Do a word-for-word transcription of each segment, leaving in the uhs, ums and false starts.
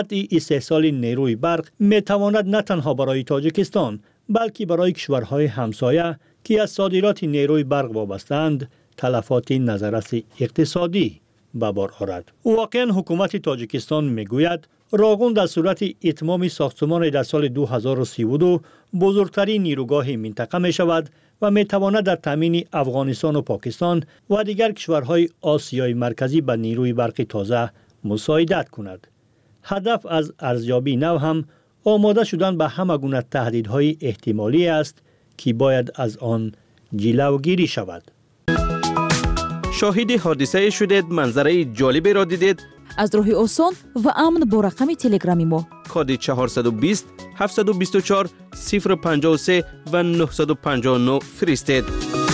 استحصال نیروی برق می تواند نه تنها برای تاجیکستان بلکه برای کشورهای همسایه که از صادرات نیروی برق وابسته‌اند تلفات نظرس اقتصادی به بار آورد. واقعا حکومت تاجیکستان میگوید راغون در صورت اتمام ساختمان در سال دو هزار و سی و دو بزرگترین نیروگاه منطقه می شود و می تواند در تامین افغانستان و پاکستان و دیگر کشورهای آسیای مرکزی به نیروی برق تازه مساعدت کند. هدف از ارزیابی نو هم آماده شدن به همه گونه تهدیدهای احتمالی است که باید از آن جلوگیری شود. شاهد حادثه شدید، منظره جالبی را دیدید؟ از راه آسان و امن با رقم تلگرامی ما کد چهارصد و بیست هفتصد و بیست و چهار صفر پنجاه و سه و نهصد و پنجاه و نه فرستید.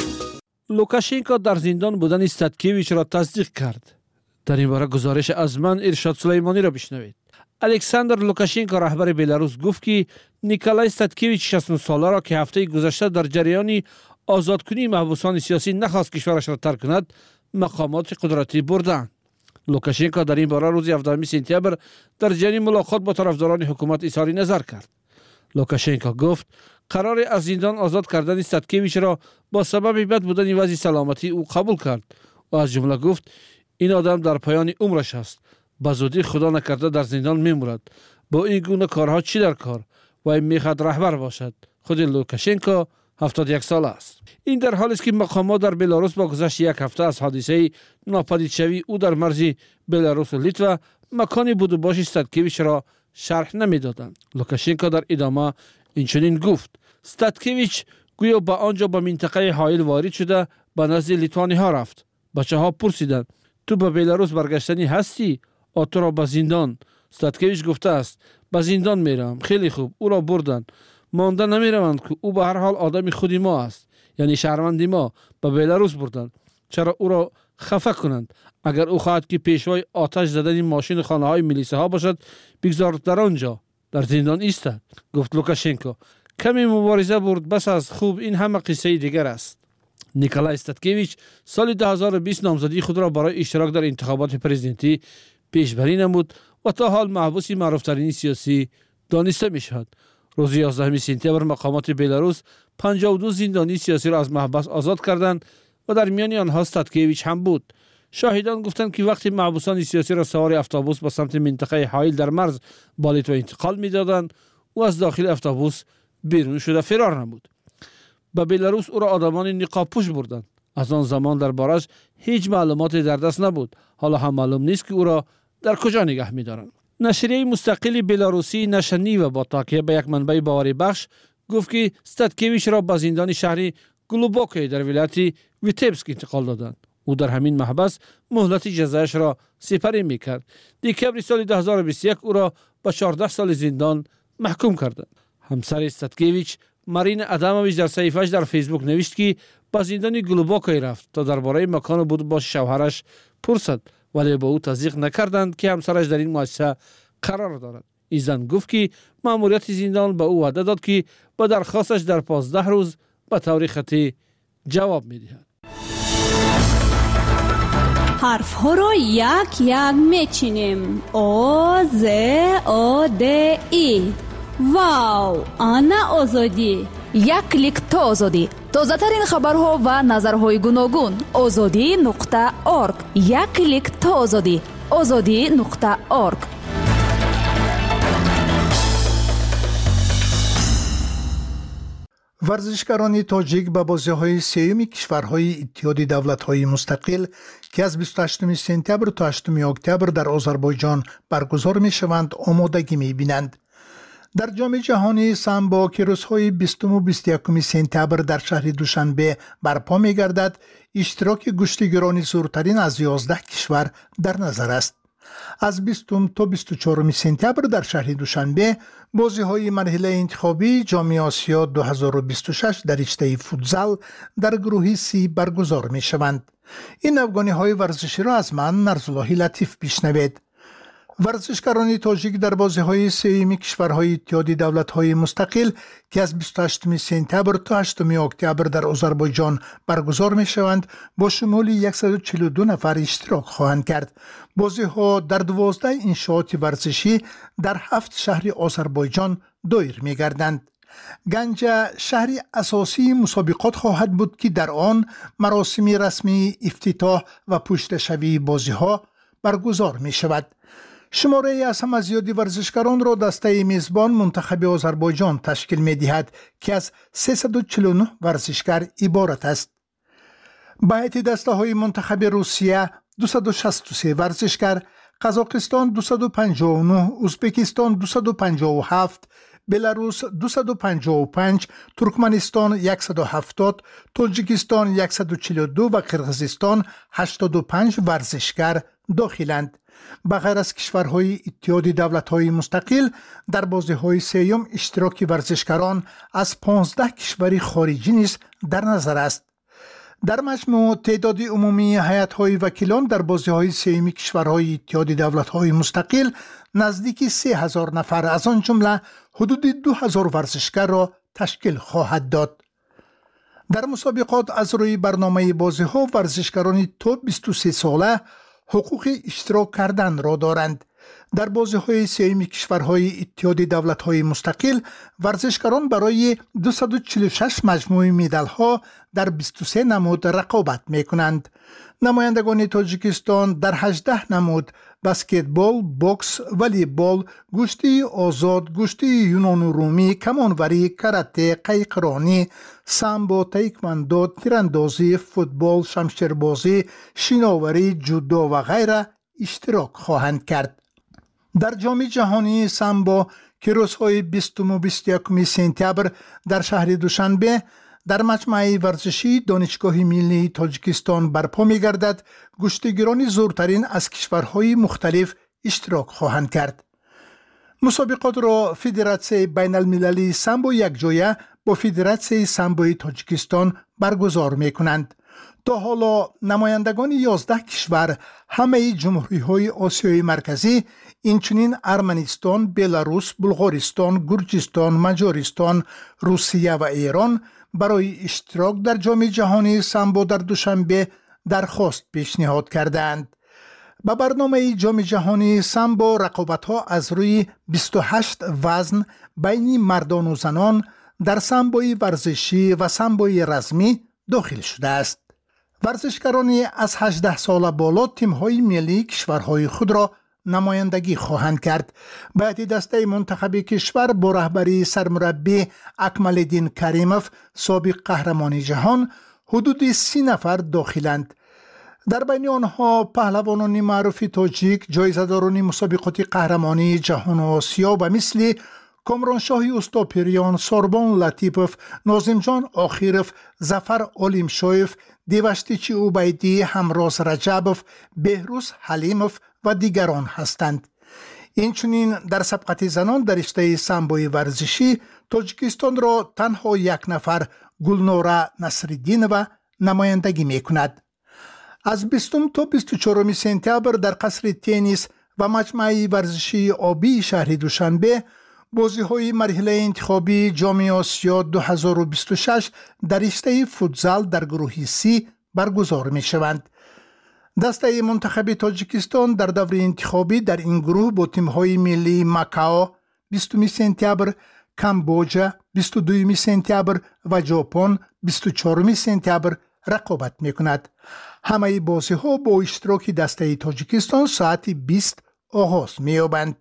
لوکاشنکو در زندان بودن استاتکیویچ را تصدیق کرد. در این باره گزارش از من ارشاد سلیمانی را بشنوید. الکساندر لوکاشنکو رهبر بلاروس گفت که نیکولای استاتکیویچ شصت و نه ساله را که هفته گذشته در جریان آزادکنی محبوسان سیاسی نخواست کشورش را ترک کند مقامات قدرتی بردند. لوکاشنکو در این باره روز هفدهم سپتامبر در جریان ملاقات با طرفداران حکومت اظهار نظر کرد. لوکاشنکو گفت قرار از زندان آزاد کردن استاتکیویچ را با سبب بد بودن وضع سلامتی او قبول کرد و از جمله گفت این آدم در پایان عمرش است، به زودی خدا نکرده در زندان میمورد. با این گونه کارها چی در کار و این میخواد رهبر باشد. خود لوکاشنکو هفتاد و یک ساله است. این در حالی است که مقامات در بلاروس با گذشت یک هفته از حادثه ناپدید شوی او در مرز بلاروس و لیتوا مکانی بود و باش استاتکیویچ را شرح نمیدادند. لوکاشنکو در ادامه اینچنین گفت استاتکیویچ گویا با آنجا به منطقه حائل وارد شده به نزد لیتوانی ها رفت. بچه ها پرسیدند تو به بلاروس برگشتنی هستی؟ آتو را به زندان. استاتکیویچ گفته است به زندان میرم. خیلی خوب، او را بردن. مانده نمیروند که او به هر حال آدم خودی ما است، یعنی شهروندی ما. به بلاروس بردن. چرا او را خفه کنند؟ اگر او خواهد که پیشوای آتش زدن ماشین خانه های میلیسه ها باشد بگذارد در آنجا در زندان ایستد. گفت لوکاشنکو کمی مبارزه برد، بس از خوب، این همه قصه دیگر است. نیکولای استاتکیویچ سال دو هزار و بیست نامزدی خود را برای اشتراک در انتخابات پرزیدنتی پیشبری نمود و تا حال محبوس معروفترین سیاسی دانسته می شود. روز یازدهم سپتامبر مقامات بلاروس پنجاه و دو زندانی سیاسی را از محبس آزاد کردند و در میان آنها استاتکیویچ هم بود. شاهدان گفتند که وقتی محبوسان سیاسی را سوار اتوبوس به سمت منطقه حائل در مرز با لیتوا انتقال می‌دادند و از داخل اتوبوس بیرون شده فرار نمود. به بلاروس او را آدمان نقاب پوش بردند. از آن زمان در بارش هیچ معلوماتی در دست نبود. حالا هم معلوم نیست که او را در کجا نگه می‌دارند. نشریه مستقل بلاروسی نشنی و با تاکیه به یک منبع باوری بخش گفت که استاتکیویچ را به زندان شهری گلوبوکی در ولایت ویتبسک انتقال دادند. او در همین محبس مهلت جزایش را سپری میکرد. دکمبر سال دو هزار و بیست و یک او را به چهارده سال زندان محکوم کردند. همسر استاتکیویچ مارین ادامویچ در صفحه‌اش در فیسبوک نوشت که به زندان گلوبوکی رفت تا درباره مکان بود با شوهرش پرسد، ولی با او تصدیق نکردند که همسرش در این مؤسسه قرار دارد. این زن گفت که ماموریت زندان به او وعده داد که با درخواستش در پانزده روز به طور خطی جواب میدهد. حرف ها را یک یک میچینیم. او ز او د ای. واو، آنا آزادی. یک کلیک تا آزادی. تازه ترین خبرها و نظرهای گوناگون. آزادی نقطه ارگ. یک کلیک تا آزادی. آزادی نقطه ارگ. ورزشکاران تاجیک به بازی‌های سیوم کشورهای اتحاد دولت‌های مستقل که از بیست و هشتم سپتامبر تا هشتم اکتبر در آذربایجان برگزار می‌شوند آمادگی می‌بینند. در جام جهانی سامبو که روزهای بیستم و بیست و یکم سپتامبر در شهر دوشنبه برپا می‌گردد، اشتراک گشتیگران زورترین از یازده کشور در نظر است. از بیستم تا بیست و چهارم سپتامبر در شهر دوشنبه بازی‌های مرحله انتخابی جام آسیا دو هزار و بیست و شش در رشته فوتزال در گروه سی برگزار می‌شوند. این افغانی‌های ورزشی را از من مرزالله لطیف بشنوید. ورزشکاران تاجیک در بازی‌های سوم کشورهای اتحادیه دولت‌های مستقل که از بیست و هشتم سپتامبر تا هشتم اکتبر در آذربایجان برگزار می‌شوند با شمول صد و چهل و دو نفر اشتراک خواهند کرد. بازی‌ها در دوازده انشاءات ورزشی در هفت شهر آذربایجان دایر می‌گردند. گنجه شهری اساسی مسابقات خواهد بود که در آن مراسم رسمی افتتاح و پشتشوی بازی‌ها برگزار می‌شود. شماره از همه زیادی ورزشکاران را دسته میزبان منتخب آذربایجان تشکیل می‌دهد که از سیصد و چهل و نه ورزشکار عبارت است. با هیئت دسته‌های منتخب روسیه دویست و شصت و سه ورزشکار، قزاقستان دویست و پنجاه و نه، ازبکستان دویست و پنجاه و هفت، بلاروس دویست و پنجاه و پنج، ترکمنستان صد و هفتاد، تاجیکستان صد و چهل و دو و قرقیزستان هشتاد و پنج ورزشکار داخلند. بغیر از کشورهای اتحادیه دولت‌های مستقل در بازی‌های سوم اشتراک ورزشکاران از پانزده کشور خارجی نیز در نظر است. در مجموع تعداد عمومی هیئت‌های وکیلان در بازی‌های سوم کشورهای اتحادیه دولت‌های مستقل نزدیک سه هزار نفر از آن جمله حدود دو هزار ورزشکار را تشکیل خواهد داد. در مسابقات از روی برنامه بازی‌ها ورزشکاران تا بیست و سه ساله حقوق اشتراک کردن را دارند. در بازی‌های سوم کشورهای اتحادیه دولت‌های مستقل ورزشکاران برای دویست و چهل و شش مجموعه مدال‌ها در بیست و سه نمود رقابت می‌کنند. نمایندگان تاجیکستان در هجده نمود بسکتبال، بوکس، والیبال، گشتی آزاد، گشتی یونان رومی، کمانوری، کراته، قایقرانی، سامبو، تایکواندو، تیراندازی، فوتبال، شمشیربازی، شیناوری، جودو و غیره اشتراک خواهند کرد. در جام جهانی سامبو که روزهای بیستم و بیست و یکم سپتامبر در شهر دوشنبه در مجمع ورزشی دانشگاه ملی تاجیکستان برپا می‌گردد، گشتیگیران زورترین از کشورهای مختلف اشتراک خواهند کرد. مسابقات را فدراسیون بین المللی سامبو یکجایه با فدراسیون سامبوی تاجیکستان برگزار می‌کنند. تا حالا نمایندگان یازده کشور همه جمهوری‌های آسیای مرکزی اینچنین ارمنستان، بلاروس، بلغارستان، گرجستان، مجارستان، روسیه و ایران برای اشتراک در جام جهانی سامبو در دوشنبه درخواست پیشنهاد کردند. با برنامه جام جهانی سامبو رقابت‌ها از روی بیست و هشت وزن بین مردان و زنان در سامبوی ورزشی و سامبوی رزمی داخل شده است. ورزشکارانی از هجده سال بالا تیم‌های ملی کشورهای خود را نمایندگی خواهند کرد. باید دسته منتخب کشور با رهبری سرمربی اکمالالدین کریموف سابق قهرمان جهان حدود سی نفر داخلند. در بین آنها پهلوانان معروف تاجیک، جایزه‌داران مسابقات قهرمانی جهان و آسیا و مثل کامرانشاه استاپریان، ساربان لطیپوف، ناظم جان آخیروف، ظفر علیمشایف، دیوشتیچی عبیدی، همراز رجبوف، بهروز حلیموف و دیگران هستند. اینچنین در سبقت زنان در رشته سامبوی ورزشی تاجیکستان را تنها یک نفر گلنوره نصرالدینова نمایندگی میکند. از بیستم تا بیست و چهارم سپتامبر در قصر تنیس و مجمع ورزشی آبی شهر دوشنبه بازی‌های مرحله انتخابی جام آسیا دو هزار و بیست و شش در رشته فوتزال در گروه سی برگزار می‌شوند. دسته منتخب تاجیکستان در دور انتخابی در این گروه با تیم‌های ملی ماکائو بیستم سپتامبر، کامبوجا بیست و دوم سپتامبر و ژاپن بیست و چهارم سپتامبر رقابت می‌کند. همه بازی‌ها با اشتراک دسته تاجیکستان ساعت بیست آغاز می‌یابند.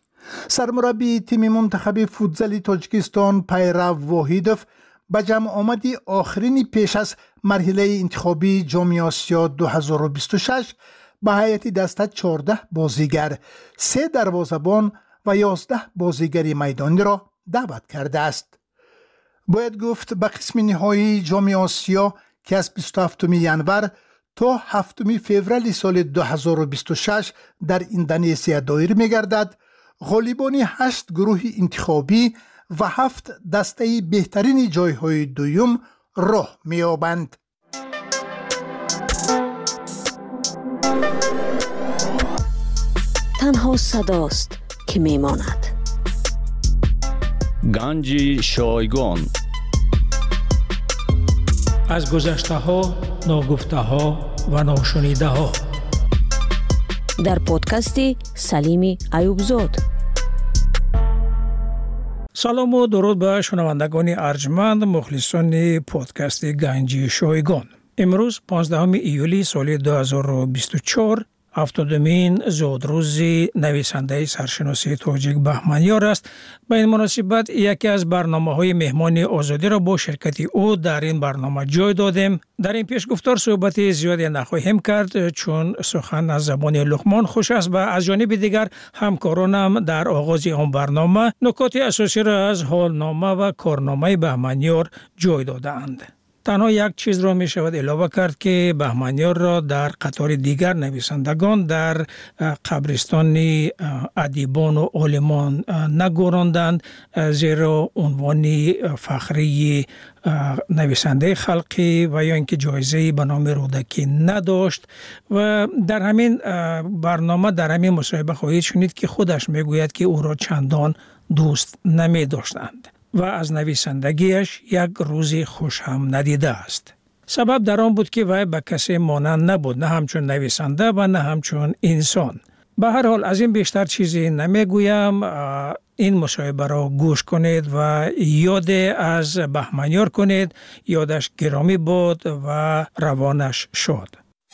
سرمربی تیم منتخب فوتزال تاجیکستان پیرو واحیدوف به جمع آمدی آخرین پیش از مرحله انتخابی جام آسیا دو هزار و بیست و شش به هیئت دسته چهارده بازیگر، سه دروازه‌بان و یازده بازیگر میدانی را دعوت کرده است. باید گفت به قسم نهایی جام آسیا که از بیست و هفتم ینور تا هفتم فوریه سال دو هزار و بیست و شش در اندونزیا دایر می‌گردد، غالبان هشت گروه انتخابی و هفت دسته بهترین جایهای دویم راه می‌یابند. تنها صداست که میماند. گنج شایگان. از گذشته ها، ناگفته ها و ناشنیده ها. در پادکست سلیم ایوبزاد. سلام و درود به شنوندگان ارجمند مخلصان پادکست گنج شایگان. امروز پانزدهم ایولی سال دو هزار و بیست و چهار، هفتادمین زادروز نویسنده سرشناسی تاجیک بهمنیار است. به این مناسبت یکی از برنامه‌های مهمان آزادی را با شرکت او در این برنامه جای دادیم. در این پیشگفتار صحبت زیادی نخواهیم کرد چون سخن از زبان لقمان خوش است و از جانب دیگر همکارانم در آغاز آن برنامه نکات اساسی را از حالنامه و کارنامه بهمنیار جای دادند. تنها یک چیز را می شود علاوه کرد که بهمنیار را در قطار دیگر نویسندگان در قبرستان ادیبان و عالمان نگذاردند، زیرا عنوان فخری نویسنده خلقی و یا اینکه جایزه به نام رودکی نداشت. و در همین برنامه در همین مصاحبه خواهید شنید که خودش می گوید که او را چندان دوست نمی داشتند و از نویسندگیش یک روزی خوش هم ندیده است. سبب در آن بود که وی به کسی مانند نبود، نه همچون نویسنده و نه همچون انسان. به هر حال از این بیشتر چیزی نمیگویم. این مصاحبه را گوش کنید و یاد از بهمنیار کنید. یادش گرامی بود و روانش شاد.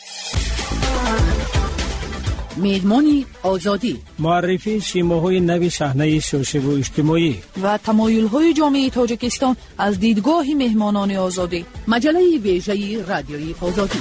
میدمانی آزادی، معرفی سیماهای نوی صحنه سیاسی و اجتماعی و تمایل‌های جامعه تاجیکستان از دیدگاه مهمانان آزادی. مجله ویژه رادیویی آزادی.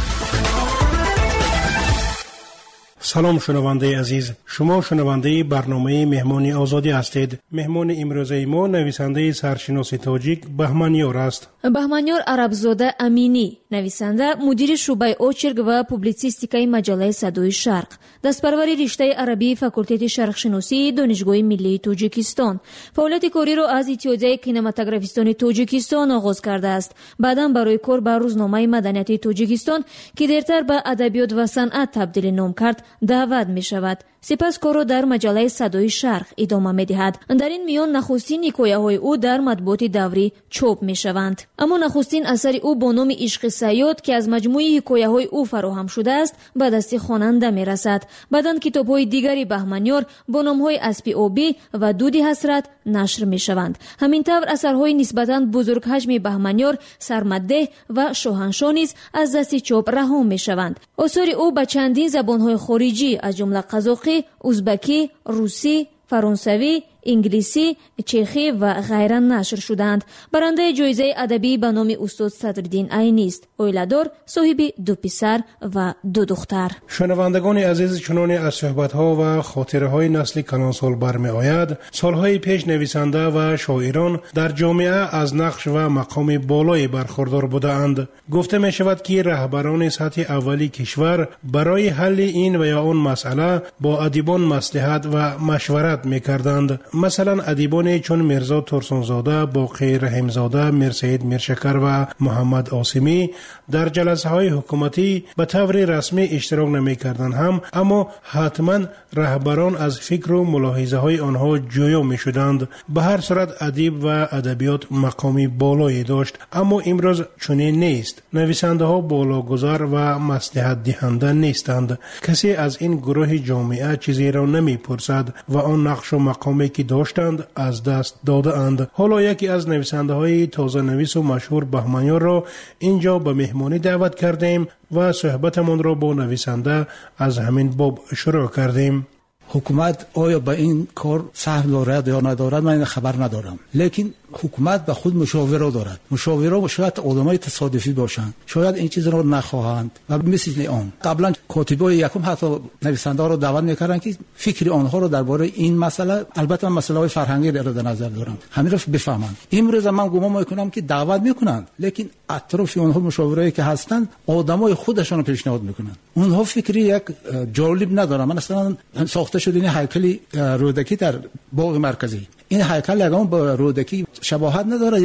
سلام شنونده عزیز، شما شنونده برنامه مهمان آزادی هستید. مهمان امروزه ما نویسنده سرشناسی تاجیک بهمنیار است. بهمنیار عربزاده امینی، نویسنده، مدیر شعبه اوچرگ و پوبلیسیستیکای مجله صدای شرق، دستپروری رشته عربی فاکولته شرق شناسی دانشگاه ملی تاجیکستان. فعالیت کاری را از اتحادیه کینماتوگرافیستان تاجیکستان آغاز کرده است. بعداً برای کار به روزنامه مدنیت تاجیکستان که دیرتر به ادبیات و صنعت تبدیل نام کرد دعوت می شود. سپس کار را در مجله صدای شرق ادامه می دهد. در این میان نخستین حکایه های او در مطبوعات دوری چاپ می شوند. اما نخستین اثر او با نام عشق صیاد که از مجموعه حکایه های او فراهم شده است به دست خواننده می رسد. بعداً کتاب های دیگری بهمنیار با نام های اسب آبی و دود حسرت نشر می شوند. همینطور اثرهای نسبتاً بزرگ حجم بهمنیار سرمده و شاهنشاه نیز از دست چاپ رها می شوند. آثار او به چندین زبان‌های خارجی از جمله قزاقی، ازبکی، روسی، فرانسوی، انگلیسی، چخی و غیره نشر شدند. برنده جایزه ادبی به نام استاد صدرالدین عینی است. اویلادار، صاحب دو پسر و دو دختر. شنوندگان عزیز، چنان از صحبت‌ها و خاطره‌های نسل کلانسال برمی آید، سالهای پیش نویسنده و شاعران در جامعه از نقش و مقام بالایی برخوردار بودند. گفته می شود که رهبران سطح اولی کشور برای حل این و یا آن مسئله با ادیبان مصلحت و مشورت می کردند. مثلا ادیبان چون میرزا ترسونزاده، باقی رحیمزاده، میرسید میرشکر و محمد عاصمی در جلسه های حکومتی به طور رسمی اشتراک نمی کردند هم، اما حتما رهبران از فکر و ملاحظه های آنها جویا می شدند. به هر صورت ادیب و ادبیات مقامی بالایی داشت، اما امروز چنین نیست. نویسنده ها بالاگذار و مصلحت دهنده نیستند. کسی از این گروه جامعه چیزی را نمی پرسد و آن نقش و مقامی که داشتند از دست داده اند. حالا یکی از نویسنده های تازه نویس و مشهور بهمنیار را اینجا به مهمانی دعوت کردیم و صحبتمان را با نویسنده از همین باب شروع کردیم. حکومت آیا به این کار سهم دارد یا ندارد من خبر ندارم، لیکن حکومت به خود مشاوره دارد. مشاوره شاید آدمای تصادفی باشند، شاید این چیز را نخواهند و مثل آن قبلا کاتبای یکم حتی نویسنده ها را دعوت میکردند که فکر آنها را درباره این مسئله، البته مسئله های فرهنگی را در نظر دارند، همین را بفهمند. امروز من گمان میکنم که دعوت میکنند، لیکن اطراف آنها مشاورایی که هستند آدمای خودشان رو پیشنهاد میکنند. اونها فکری یک جالب ندارن. من اصلا ساخته شده این هیکل رودکی در باغ مرکزی، این هیکل یگان با رودکی شباهت نداره. یک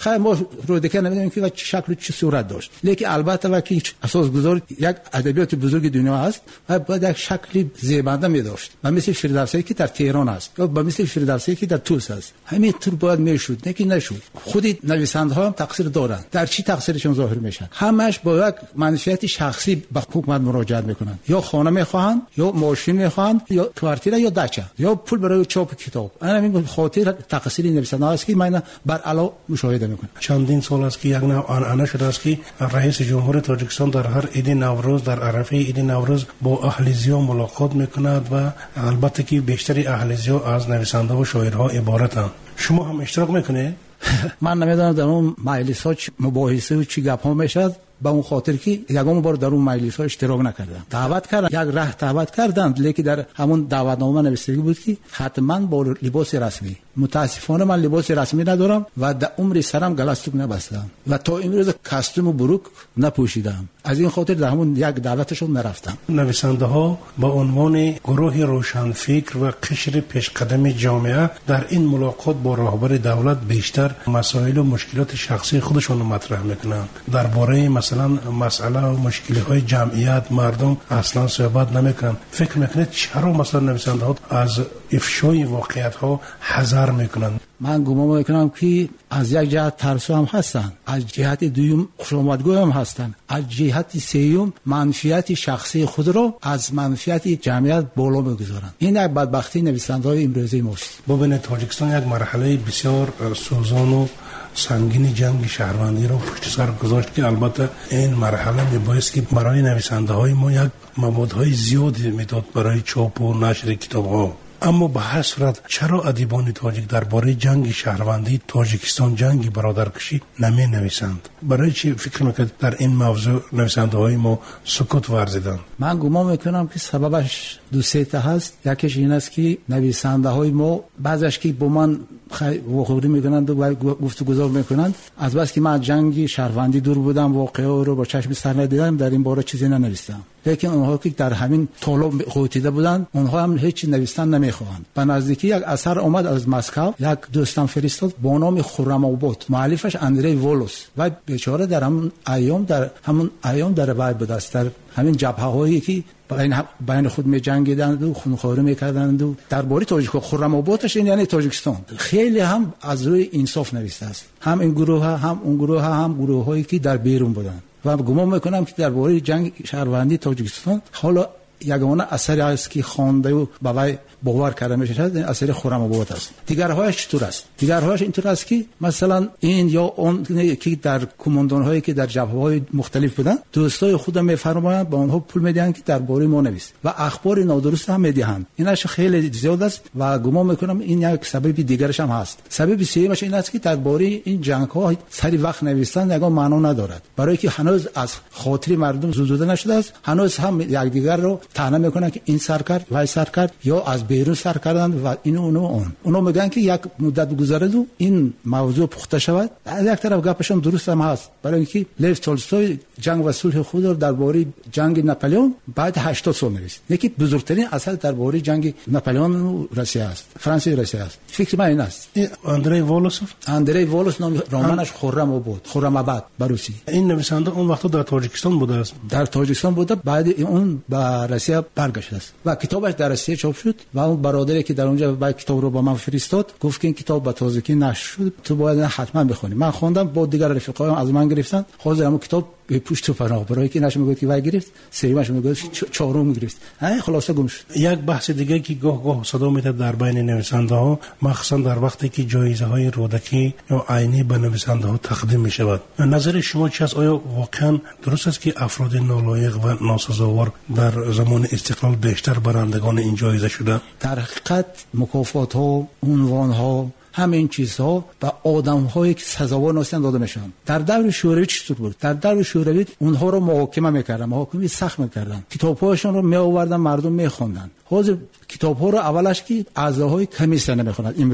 خیر ما رودکه نمیدونیم که چه شکل و چه صورت داشت، لیکن البته وقتی اساسگذار یک ادبیات بزرگ دنیا است و باید یک شکلی زیبنده می داشت و مثل فردوسی که در تهران است یا مثل فردوسی که در توس است، همین طور باید میشد، لیکن نشد. خود نویسنده‌ها هم تقصیر دارند. در چی تقصیرشون ظاهر میشه؟ همش با یک منفعت شخصی به حکومت مراجعه میکنن، یا خانه میخواهند یا ماشین میخواهند یا کوارتیر یا دچه یا پول برای چاپ کتاب. همین خاطر تقصیر نویسنده‌ها است که من بر علا مشاهده میکنم. چندین سال است که یک نوع آنعنه شده است که رئیس جمهور تاجیکستان در هر عید نوروز در عرفه عید نوروز با اهلیزی‌ها ملاقات میکند و البته که بیشتری اهلیزی‌ها از نویسنده و شاعرها عبارتند. شما هم اشتراک میکنید؟ من نمیدونم در اون مجلس ها مباحثه و چی گپ ها میشد، به اون خاطر که یگام بار در اون مجلس ها اشتراک نکردم. دعوت کردن، یک راه دعوت کردند، لیکن در همون دعوتنامه نوشته بود که حتما با لباس رسمی. متاسفانه من لباس رسمی ندارم و در عمر سرم گلستوک نبستم و تا امروز کاستوم و بروک نپوشیدم. از این خاطر در همون یک دعوتشون نرفتم. نویسنده ها با عنوان گروه روشنفکر و قشر پیشقدم جامعه در این ملاقات با رهبر دولت بیشتر مسائل و مشکلات شخصی خودشون رو مطرح میکنن. درباره مثلا مسئله و مشکلات جمعیت مردم اصلا صحبت نمیکنن. فکر میکنید چرا مثلا نویسنده ها از افشای واقعیت ها حذر میکنن؟ من گمان میکنم که از یک جهت ترسو هم هستن، از جهت دوم خوشامدگو هم هستن، از جهت سوم منفعت شخصی خود رو از منفعت جمعیت بالا میگذارن. این یک بدبختی نویسنده‌های امروزی ماست. ببینید تاجیکستان یک مرحله بسیار سوزان و سنگین جنگ شهروندی رو پشت سر گذاشت که البته این مرحله میبایست که برای نویسنده های ما یک موادهای زیادی میداد برای چاپ و نشر کتاب ها. اما به هر صورت چرا ادیبان تاجیک درباره جنگ شهروندی تاجیکستان، جنگ برادرکشی نمی نویسند؟ برای چی فکر میکنید در این موضوع نویسنده های ما سکوت ورزیدند؟ من گمان میکنم که سببش دو سه تا هست. یکیش این است که نویسنده های ما بعضیش که با من واقعی میکنند و گفتگو میکنند، از بس که من جنگ شهروندی دور بودم، واقعه رو با چشم سر ندیدم، در این باره چیزی ننوشتم. لیکن اونها که در همین طالب قوتیده بودند، اونها هم هیچ نوشتن نمیخواهند. به نزدیکی یک اثر اومد از مسکو، یک دوستم فرستاد با نام خرم آباد، مؤلفش اندری وولوس و بیچاره در همون ایام در همون ایام در وای بود است، در همین جبهه هایی که بین بین خود می جنگیدند و خونخواری میکردند و درباره تاجیک خرم آبادش این یعنی تاجیکستان خیلی هم از روی انصاف نوشته است. هم این گروه ها هم اون گروه ها هم گروه هایی که در بیرون بودند و گمان میکنم که درباره جنگ شهروندی تاجیکستان حالا یگانه اثری است که خوانده و باور باور کرده میشه این اثر خرم آباد است. دیگرهایش چطور است؟ دیگرهایش اینطور است که مثلا این یا اون که در کماندان هایی که در جبهه های مختلف بودن دوستای خودم میفرمایند با اونها پول میدهند که درباره ما نویس و اخبار نادرست هم میدهند. اینش خیلی زیاد است و گمان میکنم این یک سبب دیگرش هم هست. سبب سومش این است که درباره این جنگ ها سری وقت نوشتن یگان معنا ندارد، برای که هنوز از خاطر مردم زدوده نشده است. هنوز هم یکدیگر رو طعنه میکنن که این سر کرد وای سر کرد یا از بیرون سر کردن و این و اون. اونا میگن که یک مدت گذرد و این موضوع پخته شود. از یک طرف گپشون درست هم هست، برای اینکه لیو تولستوی جنگ و صلح خود رو درباره جنگ ناپلئون بعد هشتاد سال نوشت. یکی بزرگترین اثر درباره جنگ ناپلئون و روسیه است، فرانسه و روسیه است. فکر من این است. اندری وولوس اندری وولوس نام رمانش خرم آباد، خرم آباد بروسی. این نویسنده اون وقت در تاجیکستان بوده است. در تاجیکستان بوده، بعد اون به روسیه برگشت است و کتابش در روسیه چاپ شد و اون برادری که در اونجا با کتاب رو با من فرستاد گفت که این کتاب به تازگی نشر شد، تو باید حتما بخونی. من خوندم، با دیگر رفیقایم از من گرفتن، حاضر همون کتاب به پشت و پناه برای که نشه میگه که وای گرفت، سومش میگه چهارم گرفت. ای خلاصه گم شد. یک بحث دیگه که گاه گاه صدا میاد در بین نویسنده ها، مخصوصا در وقتی که جایزه های رودکی یا عینی به نویسنده ها تقدیم می شود، نظر شما چی است؟ آیا واقعا درست است که افراد نالایق و ناسزاوار در زمان استقلال بیشتر برندگان این جایزه شده؟ در حقیقت مکافات ها، عنوان ها، همین چیزها به آدم‌هایی که سزاوار نیستند داده میشن. در دور شوروی چطور بود؟ در دور شوروی اونها رو محاکمه میکردن، محاکمه سخت میکردن، کتاب‌هاشون رو میآوردن مردم میخوندن. حاضر کتاب‌ها رو اولش که اعضاهای کمیسیون نمیخونند، امروز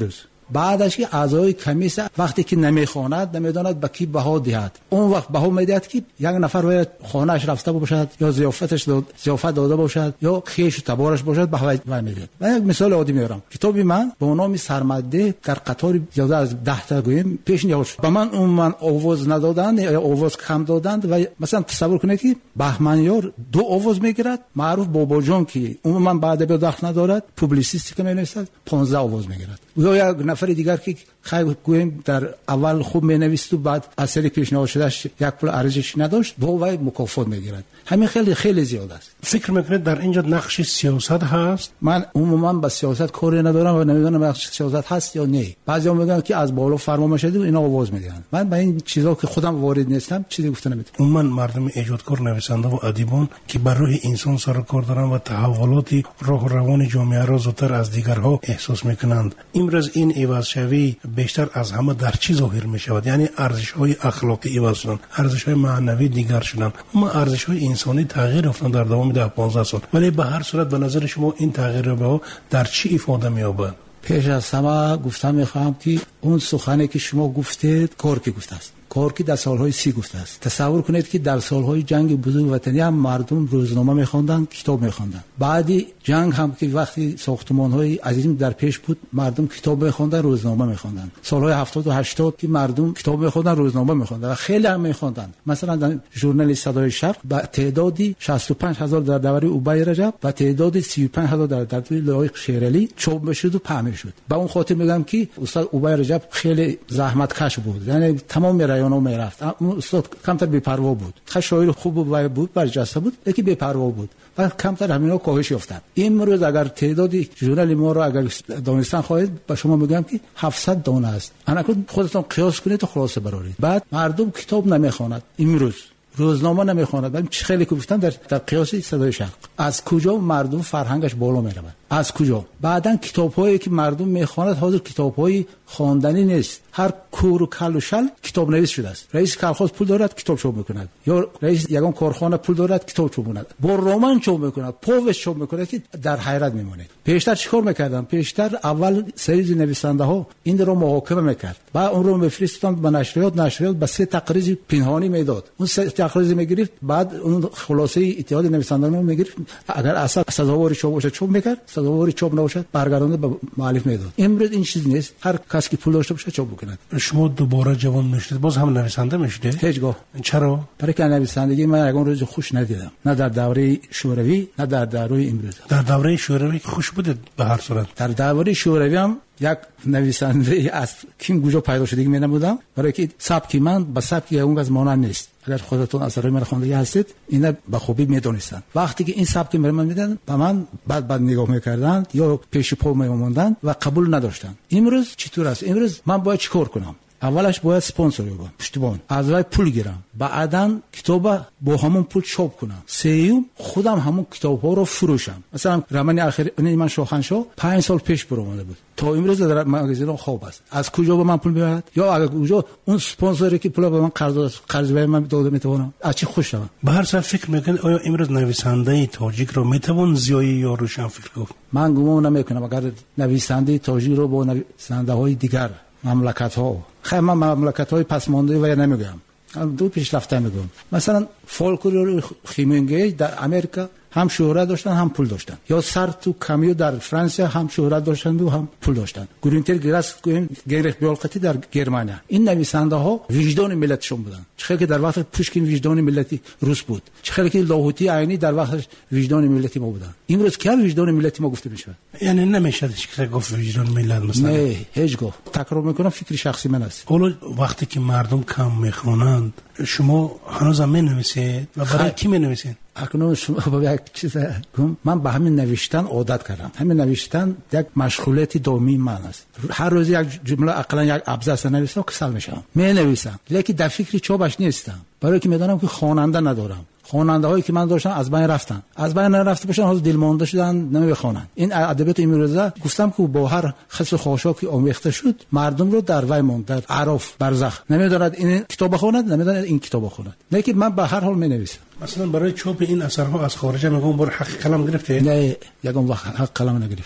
بعدش که اعضای کمیسه وقتی که نمیخواند نمیداند به کی بها دهد، اون وقت بها میدهد که یک نفر باید خانه‌اش رفته باشد یا ضیافتش داد ضیافت داده باشد یا خیش و تبارش باشد بها میدهد. من یک مثال عادی میارم. کتابی من با نام سرمده در قطار زیاده از ده تا گویم پیش نیاورد شد. به من اون من آواز ندادند یا آواز کم دادند و مثلا تصور کنید که بهمنیار دو آواز میگیرد، معروف بابا جان که اون من بعد به دخل ندارد، پوبلیسیستی که مینویسد پانزده آواز میگیرد. یا یک نفر دیگر که خیلی گویم در اول خوب مینویسد و بعد اثری پیشنهاد شدهش یک پول ارزش نداشت با وی مکافات میگیرد. همین خیلی خیلی زیاد است. فکر میکنید در اینجا نقش سیاست هست؟ من عموما با سیاست کاری ندارم و نمیدونم نقش سیاست هست یا نه. بعضیا میگن که از بالا فرما میشه و اینا آواز میدن. من با این چیزا که خودم وارد نیستم چیزی گفته نمیتونم. عموما مردم ایجادکار، نویسنده و ادیبان که بر روح انسان سر کار دارن و تحولات روح و روان جامعه را زودتر از دیگرها احساس میکنند. امروز این عوض شوی بیشتر از همه در چی ظاهر میشود؟ یعنی ارزش های اخلاقی عوض شدن، ارزش های معنوی دیگر شدن، اما ارزش های انسانی تغییر افتاد در دوام ده پانزده سال. ولی به هر صورت به نظر شما این تغییر به در چی ifade می‌یابد؟ پیش از همه گفتم میخوام که اون سخنی که شما گفتید کار که گفته است، کار که در سالهای سی گفته است. تصور کنید که در سالهای جنگ بزرگ وطنی هم مردم روزنامه میخواندن، کتاب میخواندن. بعدی جنگ هم که وقتی ساختمان‌های عظیم در پیش بود مردم کتاب میخواندن، روزنامه میخواندن. سالهای هفتاد و هشتاد که مردم کتاب میخواندن، روزنامه میخواندن و خیلی هم میخواندن. مثلا در ژورنال صدای شرق با تعدادی شصت و پنج هزار در دوره اوبای رجب و تعدادی سی و پنج هزار در دوره لایق شیرالی چاپ میشد و پهن میشد. با اون خاطر میگم که استاد اوبای رجب خیلی زحمت کش بود، یعنی تمام رایانو میرفت. اون استاد کمتر بی‌پروا بود، خیلی شاعر خوب و بود، برجسته بود، یکی بی‌پروا بود و کمتر همینا کاهش یافتند. امروز اگر تعدادی ژورنال ما رو اگر دانستان خواهید با شما میگم که هفتصد دانه است. انا خودتون قیاس کنید و خلاصه برارید. بعد مردم کتاب نمیخواند، امروز روزنامه نمیخواند. من خیلی گفتم در در قیاس صدای شرق از کجا مردم فرهنگش بالا میرود، از کجا؟ بعدن کتاب‌هایی که مردم میخواند حاضر کتاب‌های خواندنی نیست. هر کور و کل و شل کتاب نویس شده است. رئیس کارخانه پول دارد کتاب چاپ میکند، یا رئیس یگان کارخانه پول دارد کتاب چاپ میکند، با رمان چاپ میکند، پووش چاپ میکند که در حیرت میمونه. پیشتر چیکار میکردن؟ پیشتر اول سری نویسنده ها این رو محاکمه میکرد، بعد اون رو میفرستند به نشریات، نشریات به سه تقریر پنهانی میداد، اون سه تقریر میگرفت، بعد اون خلاصه اتحاد نویسندگان رو میگرفت، اگر اصلا سزاواری چاپ باشه چاپ میکرد، سزاواری چاپ نباشه برگردونده به مؤلف میداد. امروز این چیز نیست، هر کسی که پول داشته باشه چاپ بکنه. شما دوباره جوان میشید باز هم نویسنده میشید؟ هیچگاه. چرا؟ برای که نویسندگی من یگان روز خوش ندیدم، نه در دوره شوروی نه در دوره امروز. در دوره شوروی خوش بوده به هر صورت. در دوره شوروی هم یک نویسنده از کیم گوجا پیدا شده که نبودم، برای که سبک من با سبک اون از مانند نیست. اگر خودتون اثرای من خوانده هستید اینا به خوبی میدونستان. وقتی که این سبک من میدن به من بعد بعد نگاه میکردن یا پیش پا میموندن و قبول نداشتن. امروز چطور است؟ امروز من باید چیکار کنم؟ اولش باید اسپانسر بگم، پشتیبان، از وای پول گیرم، بعداً کتاب با همون پول چاپ کنم، سوم خودم همون کتاب‌ها رو فروشم. مثلا رمان اخیر من شاهنشاه پنج سال پیش برآمده بود، تا امروز در مغازه خواب است. از کجا به من پول میاد؟ یا اگر کجا اون اسپانسری که پول به من قرض قرض به من داده میتونم از چی خوش شوم؟ به هر صورت فکر میکنید آیا امروز نویسنده تاجیک رو میتوان زیایی یا روشن فکر گفت؟ من گمان نمیکنم اگر نویسنده تاجیک رو با نویسنده‌های دیگر مملکت‌ها، خیلی من مملکت‌های پسمانده و نمیگم، دو پیشرفته میگم. مثلا فولکلور خیمنگی در امریکا هم شهرت داشتن هم پول داشتن، یا سارتر و کامیو در فرانسه هم شهرت داشتن و هم پول داشتن، گرینتر گراس گینریخ بیالقتی در گرمانیا. این نویسنده ها وجدان ملتشون بودن. چه که در وقت پوشکین وجدان ملتی روس بود، چه که لاهوتی عینی در وقت وجدان ملتی ما بودن. امروز که وجدان ملتی ما گفته میشه؟ یعنی نمیشه چه گفت وجدان ملت مثلا؟ نه هیچگاه. تکرار میکنم فکر شخصی من است. حالا وقتی که مردم کم میخونند شما هنوز هم مینویسید و برای کی مینویسید؟ اکنون شما با یک چیز گم من به همین نوشتن عادت کردم. همین نوشتن یک مشغولیت دائمی من است. هر روز یک جمله اقلا یک ابزاس نویسم کسل میشم، می نویسم، لیکن در فکر چوبش نیستم، برای که میدونم که خواننده ندارم. خواننده هایی که من داشتم از بین رفتن، از بین رفته باشن، حالا دل مانده شدن، نمیخوانن. این ادبیات امروزه گفتم که با هر خس خاشاکی آمیخته شد، مردم رو در وی ماند، در عرف برزخ، نمیداند این کتاب بخوند، نمیداند این کتاب بخوند. لیکن من به هر حال مینویسم. مثلا برای چاپ این اثرها از خارج میگم برای حق قلم گرفته؟ نه یگان وقت حق قلم نگرفتم.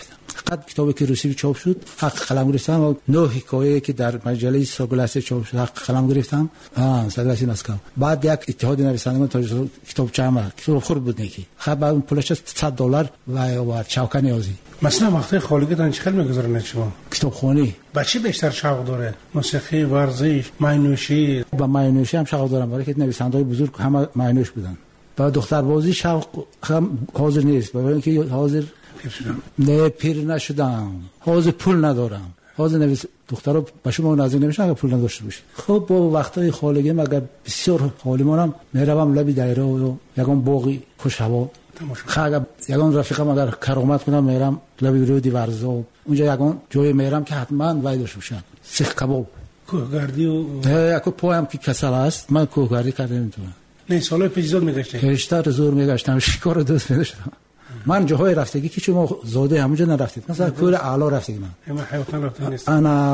فقط کتابی که روسی چاپ شد حق قلم گرفتم و نه حکایه که در مجله ساگلاسه چاپ شد حق قلم گرفتم. ها ساگلاسه مسکو. بعد یک اتحاد نویسندگان تا کتاب چهار کتاب خورد بود نکی. خب بعد پولش صد دلار و و چاوکا نیازی. مثلا وقتی خالگیتان چقدر میگذارن شما؟ کتابخوانی. با چی بیشتر شوق داره؟ موسیقی، ورزش، معنوشی؟ با معنوشی هم شوق دارم برای که نویسنده‌های بزرگ همه معنوش بودن. با دختربازی شوق هم حاضر نیست برای اینکه حاضر پیر شدم. نه پیر نشدم. حاضر پول ندارم. حاضر نویس دخترها با شما نازی نمیشن اگه پول نداشته باشه. خب با وقتای خالگی مگر بسیار حالیمونم میروم لبی دایره و یگان باقی خوش هوا خاگه یگان رفیقم اگر کرامت کنم میرم لبی رودی ورزا اونجا یگان جای میرم که حتما وای داشته باشن سیخ کباب کوهگردی و نه اكو پایم که کسل است من کوهگردی کردم نمیتونم. نه سالای پیش زور میگشتم بیشتر زور میگشتم شکار دوست میداشتم. من جاهای رفتگی که شما زاده همونجا نرفتید مثلا کوه اعلا رفتید من من حیوان رفتم نیست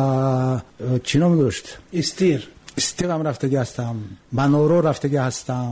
انا چی نام داشت استیر استیر هم رفتگی هستم منورو رفتگی هستم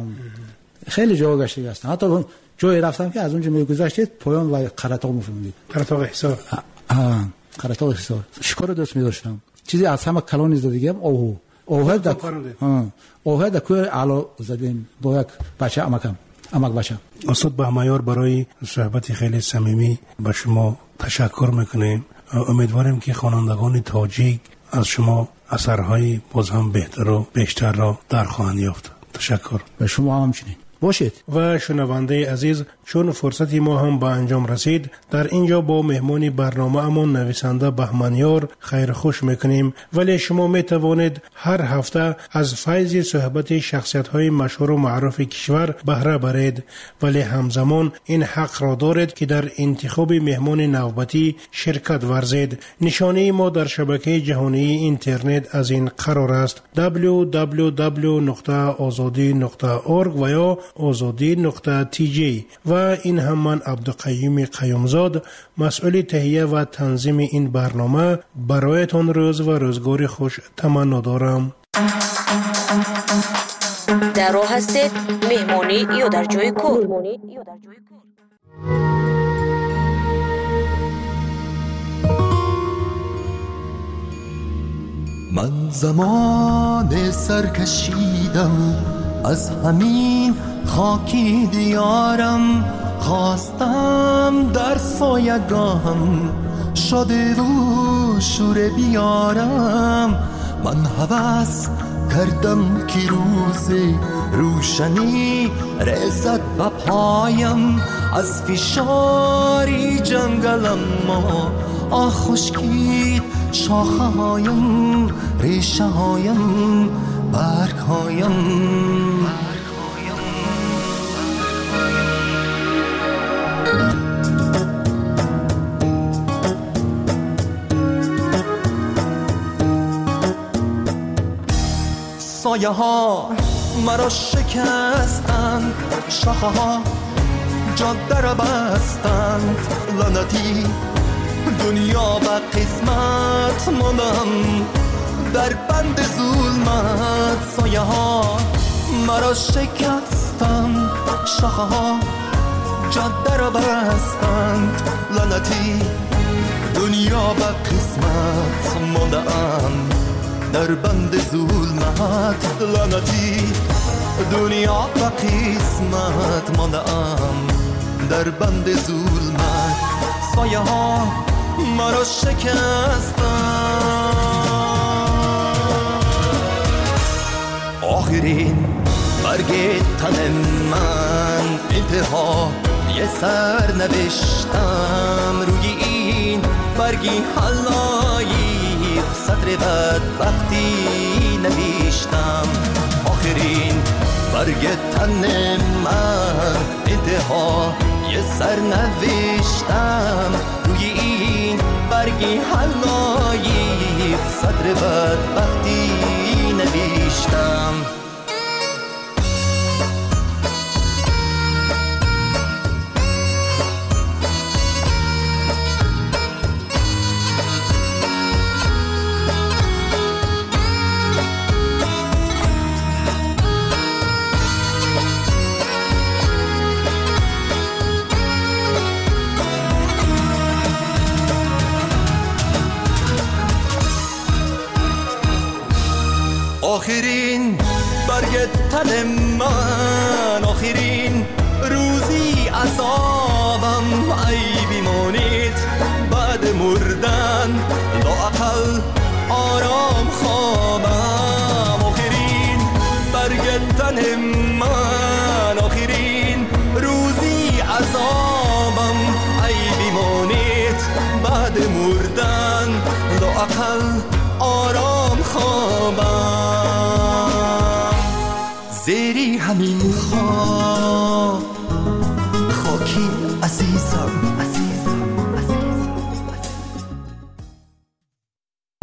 خیلی جا گشتگی هستم حتی جایی رفتم که از اونجا میگذشتید پایان و قرطاق میفهمید قرطاق حصار آه قرطاق حصار شکار دوست می‌داشتم چیزی از همه کلان زدگی هم اوه اوه دک ها اوه دک اعلا زدیم با یک بچه امکم امک بچه استاد بهمایار برای صحبت خیلی صمیمی به شما تشکر میکنیم. امیدواریم که خوانندگان تاجیک از شما اثرهای باز هم بهتر و بیشتر را در خواهند یافت. تشکر. به شما همچنین باشید. و شنونده عزیز چون فرصتی ما هم به انجام رسید در اینجا با مهمانی برنامه امان نویسنده بهمنیار خیر خوش میکنیم ولی شما میتوانید هر هفته از فیض صحبت شخصیت های مشهور و معروف کشور بهره برید ولی همزمان این حق را دارید که در انتخاب مهمان نوبتی شرکت ورزید. نشانه ما در شبکه جهانی اینترنت از این قرار است دبلیو دبلیو دبلیو نقطه آزادی نقطه اورگ و یا آزادی نقطه تی جی و این هم من عبدالقیوم قیومزاد مسئول تهیه و تنظیم این برنامه برایتان روز و روزگار خوش تمنا دارم. در راه هستید مهمانی یا در جای کار من زمان سرکشیدم از همین خاکی دیارم خواستم در سایگاهم شده و شور بیارم من هوس کردم که روز روشنی رسد به پایم از فشاری جنگلم ما آه خشکید شاخه هایم ریشه هایم برگ هایم سایه ها مرا شکستند شاخه ها جاده را بستند لعنتی دنیا به قسمت ماندم در بند ظلمت سایه ها مرا شکستند شاخه ها جاده را بستند لعنتی دنیا به قسمت ماندم در بند ظلمت لعنتی دنیا به قسمت ماندم در بند ظلمت سایه ها مرا شکستند آخرین برگ تن من انتها یه سر نوشتم روی این برگی حلایی سطر بدبختی نوشتم آخرین برگ تن من انتها یه سر نوشتم روی این برگی حلایی سطر بدبختی نوشتم آخرین برگ تن من، آخرین روزی عذابم ای بیمانید بعد مردن لااقل آرام خوابم. آخرین برگ تن من، آخرین روزی عذابم ای بیمانید بعد مردن لااقل آرام خوابم. زیری همین خواب خاکی عزیزم